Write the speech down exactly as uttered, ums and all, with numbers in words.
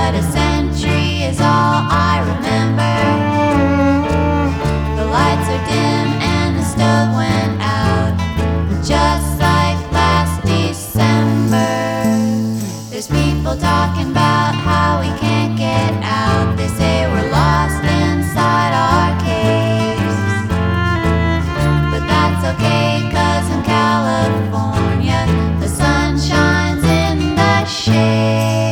but a century is all I remember. The lights are dim and the stove went out, just like last December. There's people talking about how we can't get out. They say we're